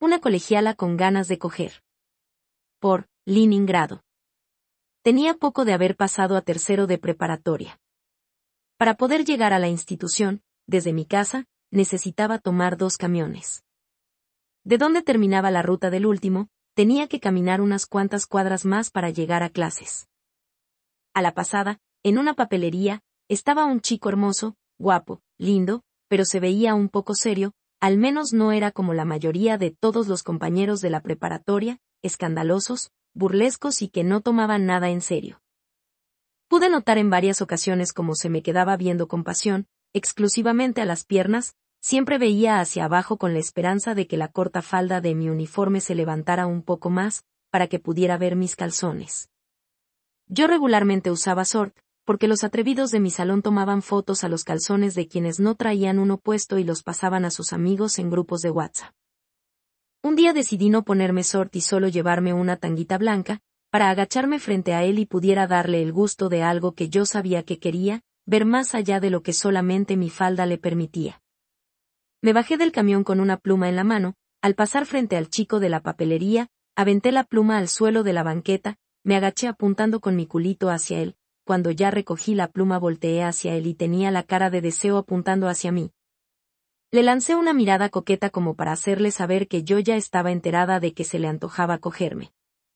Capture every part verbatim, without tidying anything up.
Una colegiala con ganas de coger. Por Leningrado. Tenía poco de haber pasado a tercero de preparatoria. Para poder llegar a la institución, desde mi casa, necesitaba tomar dos camiones. De donde terminaba la ruta del último, tenía que caminar unas cuantas cuadras más para llegar a clases. A la pasada, en una papelería, estaba un chico hermoso, guapo, lindo, pero se veía un poco serio, al menos no era como la mayoría de todos los compañeros de la preparatoria, escandalosos, burlescos y que no tomaban nada en serio. Pude notar en varias ocasiones cómo se me quedaba viendo con pasión, exclusivamente a las piernas, siempre veía hacia abajo con la esperanza de que la corta falda de mi uniforme se levantara un poco más, para que pudiera ver mis calzones. Yo regularmente usaba short, porque los atrevidos de mi salón tomaban fotos a los calzones de quienes no traían uno puesto y los pasaban a sus amigos en grupos de WhatsApp. Un día decidí no ponerme short y solo llevarme una tanguita blanca, para agacharme frente a él y pudiera darle el gusto de algo que yo sabía que quería, ver más allá de lo que solamente mi falda le permitía. Me bajé del camión con una pluma en la mano, al pasar frente al chico de la papelería, aventé la pluma al suelo de la banqueta, me agaché apuntando con mi culito hacia él, cuando ya recogí la pluma volteé hacia él y tenía la cara de deseo apuntando hacia mí. Le lancé una mirada coqueta como para hacerle saber que yo ya estaba enterada de que se le antojaba cogerme.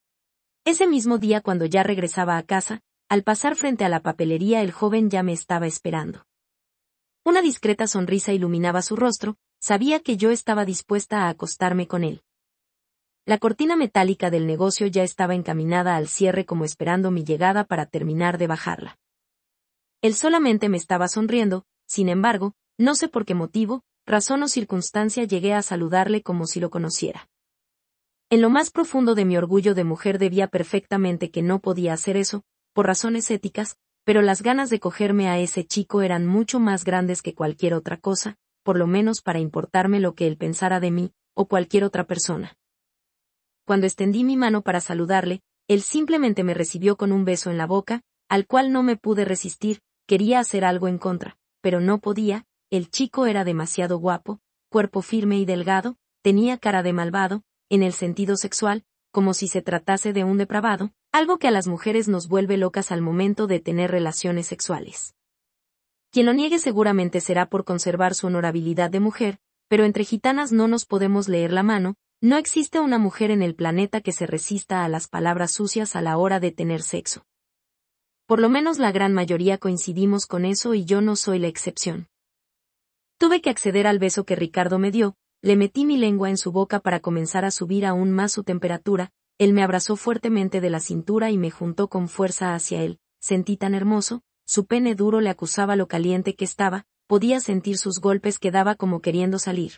Ese mismo día cuando ya regresaba a casa, al pasar frente a la papelería el joven ya me estaba esperando. Una discreta sonrisa iluminaba su rostro, sabía que yo estaba dispuesta a acostarme con él. La cortina metálica del negocio ya estaba encaminada al cierre como esperando mi llegada para terminar de bajarla. Él solamente me estaba sonriendo, sin embargo, no sé por qué motivo, razón o circunstancia llegué a saludarle como si lo conociera. En lo más profundo de mi orgullo de mujer debía perfectamente que no podía hacer eso, por razones éticas, pero las ganas de cogerme a ese chico eran mucho más grandes que cualquier otra cosa, por lo menos para importarme lo que él pensara de mí, o cualquier otra persona. Cuando extendí mi mano para saludarle, él simplemente me recibió con un beso en la boca, al cual no me pude resistir, quería hacer algo en contra, pero no podía, el chico era demasiado guapo, cuerpo firme y delgado, tenía cara de malvado, en el sentido sexual, como si se tratase de un depravado, algo que a las mujeres nos vuelve locas al momento de tener relaciones sexuales. Quien lo niegue seguramente será por conservar su honorabilidad de mujer, pero entre gitanas no nos podemos leer la mano, no existe una mujer en el planeta que se resista a las palabras sucias a la hora de tener sexo. Por lo menos la gran mayoría coincidimos con eso y yo no soy la excepción. Tuve que acceder al beso que Ricardo me dio, le metí mi lengua en su boca para comenzar a subir aún más su temperatura, él me abrazó fuertemente de la cintura y me juntó con fuerza hacia él, sentí tan hermoso, su pene duro le acusaba lo caliente que estaba, podía sentir sus golpes que daba como queriendo salir.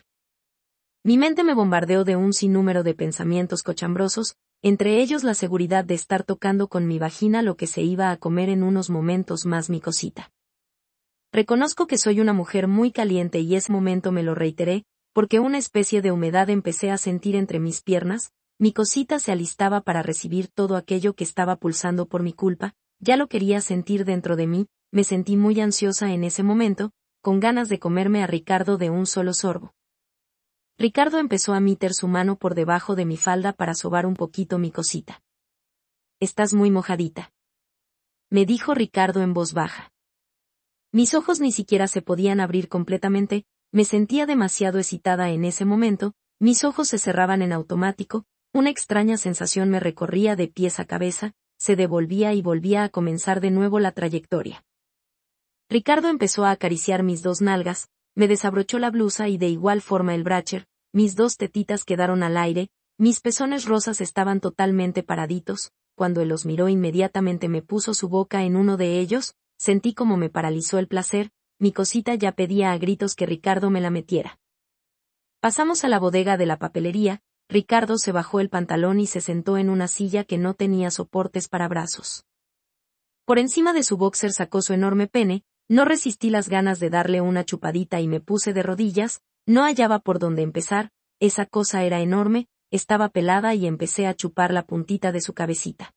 Mi mente me bombardeó de un sinnúmero de pensamientos cochambrosos, entre ellos la seguridad de estar tocando con mi vagina lo que se iba a comer en unos momentos más mi cosita. Reconozco que soy una mujer muy caliente y ese momento me lo reiteré, porque una especie de humedad empecé a sentir entre mis piernas, mi cosita se alistaba para recibir todo aquello que estaba pulsando por mi culpa, ya lo quería sentir dentro de mí, me sentí muy ansiosa en ese momento, con ganas de comerme a Ricardo de un solo sorbo. Ricardo empezó a meter su mano por debajo de mi falda para sobar un poquito mi cosita. «Estás muy mojadita», me dijo Ricardo en voz baja. Mis ojos ni siquiera se podían abrir completamente, me sentía demasiado excitada en ese momento, mis ojos se cerraban en automático, una extraña sensación me recorría de pies a cabeza, se devolvía y volvía a comenzar de nuevo la trayectoria. Ricardo empezó a acariciar mis dos nalgas, me desabrochó la blusa y de igual forma el brácher, mis dos tetitas quedaron al aire, mis pezones rosas estaban totalmente paraditos, cuando él los miró inmediatamente me puso su boca en uno de ellos, sentí como me paralizó el placer, mi cosita ya pedía a gritos que Ricardo me la metiera. Pasamos a la bodega de la papelería, Ricardo se bajó el pantalón y se sentó en una silla que no tenía soportes para brazos. Por encima de su boxer sacó su enorme pene, no resistí las ganas de darle una chupadita y me puse de rodillas, no hallaba por dónde empezar, esa cosa era enorme, estaba pelada y empecé a chupar la puntita de su cabecita.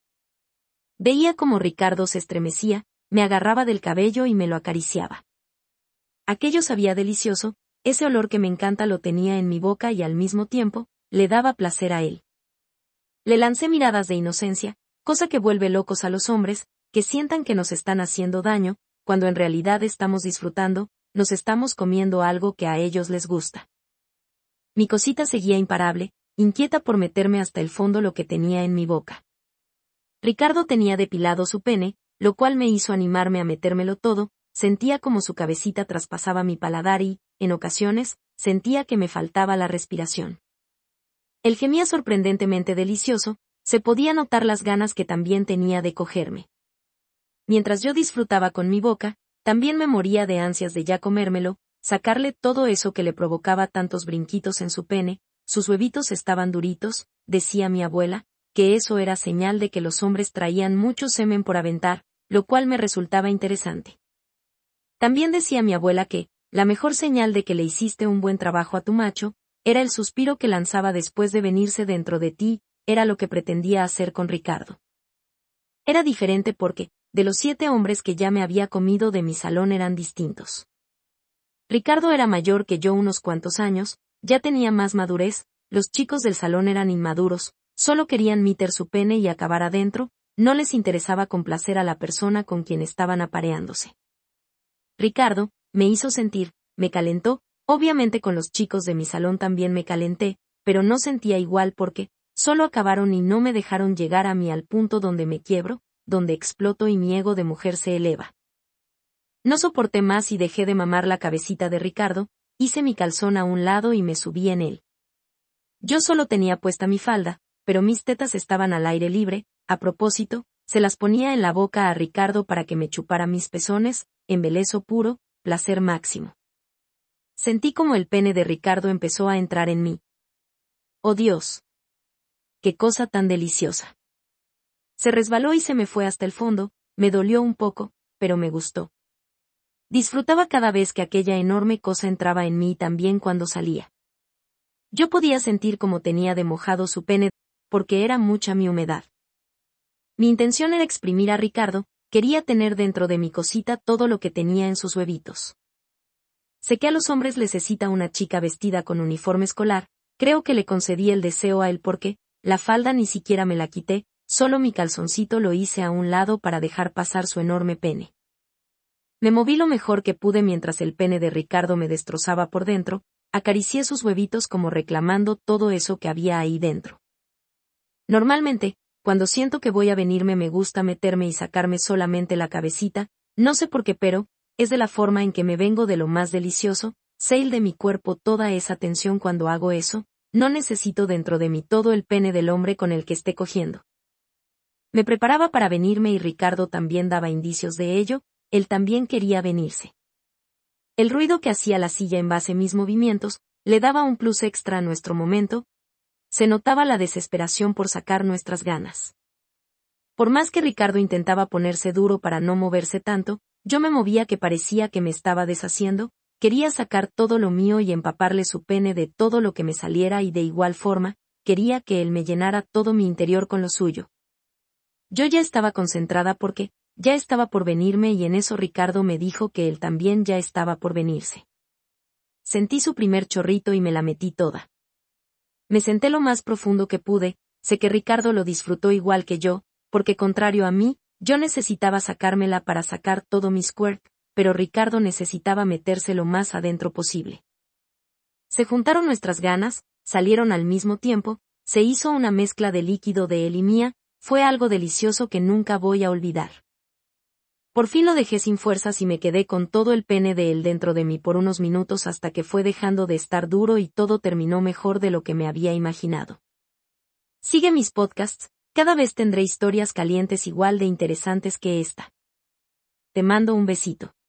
Veía como Ricardo se estremecía, me agarraba del cabello y me lo acariciaba. Aquello sabía delicioso, ese olor que me encanta lo tenía en mi boca y al mismo tiempo, le daba placer a él. Le lancé miradas de inocencia, cosa que vuelve locos a los hombres, que sientan que nos están haciendo daño, cuando en realidad estamos disfrutando, nos estamos comiendo algo que a ellos les gusta. Mi cosita seguía imparable, inquieta por meterme hasta el fondo lo que tenía en mi boca. Ricardo tenía depilado su pene, lo cual me hizo animarme a metérmelo todo, sentía como su cabecita traspasaba mi paladar y, en ocasiones, sentía que me faltaba la respiración. Él gemía sorprendentemente delicioso, se podía notar las ganas que también tenía de cogerme. Mientras yo disfrutaba con mi boca, también me moría de ansias de ya comérmelo, sacarle todo eso que le provocaba tantos brinquitos en su pene, sus huevitos estaban duritos, decía mi abuela, que eso era señal de que los hombres traían mucho semen por aventar, lo cual me resultaba interesante. También decía mi abuela que, la mejor señal de que le hiciste un buen trabajo a tu macho, era el suspiro que lanzaba después de venirse dentro de ti, era lo que pretendía hacer con Ricardo. Era diferente porque, de los siete hombres que ya me había comido de mi salón eran distintos. Ricardo era mayor que yo unos cuantos años, ya tenía más madurez, los chicos del salón eran inmaduros, solo querían meter su pene y acabar adentro, no les interesaba complacer a la persona con quien estaban apareándose. Ricardo, me hizo sentir, me calentó, obviamente con los chicos de mi salón también me calenté, pero no sentía igual porque, solo acabaron y no me dejaron llegar a mí al punto donde me quiebro, donde exploto y mi ego de mujer se eleva. No soporté más y dejé de mamar la cabecita de Ricardo, hice mi calzón a un lado y me subí en él. Yo solo tenía puesta mi falda, pero mis tetas estaban al aire libre, a propósito, se las ponía en la boca a Ricardo para que me chupara mis pezones, embeleso puro, placer máximo. Sentí como el pene de Ricardo empezó a entrar en mí. ¡Oh Dios! ¡Qué cosa tan deliciosa! Se resbaló y se me fue hasta el fondo, me dolió un poco, pero me gustó. Disfrutaba cada vez que aquella enorme cosa entraba en mí y también cuando salía. Yo podía sentir como tenía de mojado su pene, porque era mucha mi humedad. Mi intención era exprimir a Ricardo, quería tener dentro de mi cosita todo lo que tenía en sus huevitos. Sé que a los hombres les excita una chica vestida con uniforme escolar, creo que le concedí el deseo a él porque, la falda ni siquiera me la quité, solo mi calzoncito lo hice a un lado para dejar pasar su enorme pene. Me moví lo mejor que pude mientras el pene de Ricardo me destrozaba por dentro, acaricié sus huevitos como reclamando todo eso que había ahí dentro. Normalmente, cuando siento que voy a venirme me gusta meterme y sacarme solamente la cabecita, no sé por qué pero, es de la forma en que me vengo de lo más delicioso, sé de mi cuerpo toda esa tensión cuando hago eso, no necesito dentro de mí todo el pene del hombre con el que esté cogiendo. Me preparaba para venirme y Ricardo también daba indicios de ello, él también quería venirse. El ruido que hacía la silla en base a mis movimientos, le daba un plus extra a nuestro momento, se notaba la desesperación por sacar nuestras ganas. Por más que Ricardo intentaba ponerse duro para no moverse tanto, yo me movía que parecía que me estaba deshaciendo, quería sacar todo lo mío y empaparle su pene de todo lo que me saliera y de igual forma, quería que él me llenara todo mi interior con lo suyo. Yo ya estaba concentrada porque, ya estaba por venirme y en eso Ricardo me dijo que él también ya estaba por venirse. Sentí su primer chorrito y me la metí toda. Me senté lo más profundo que pude, sé que Ricardo lo disfrutó igual que yo, porque contrario a mí, yo necesitaba sacármela para sacar todo mi squirt, pero Ricardo necesitaba meterse lo más adentro posible. Se juntaron nuestras ganas, salieron al mismo tiempo, se hizo una mezcla de líquido de él y mía, fue algo delicioso que nunca voy a olvidar. Por fin lo dejé sin fuerzas y me quedé con todo el pene de él dentro de mí por unos minutos hasta que fue dejando de estar duro y todo terminó mejor de lo que me había imaginado. Sigue mis podcasts, cada vez tendré historias calientes igual de interesantes que esta. Te mando un besito.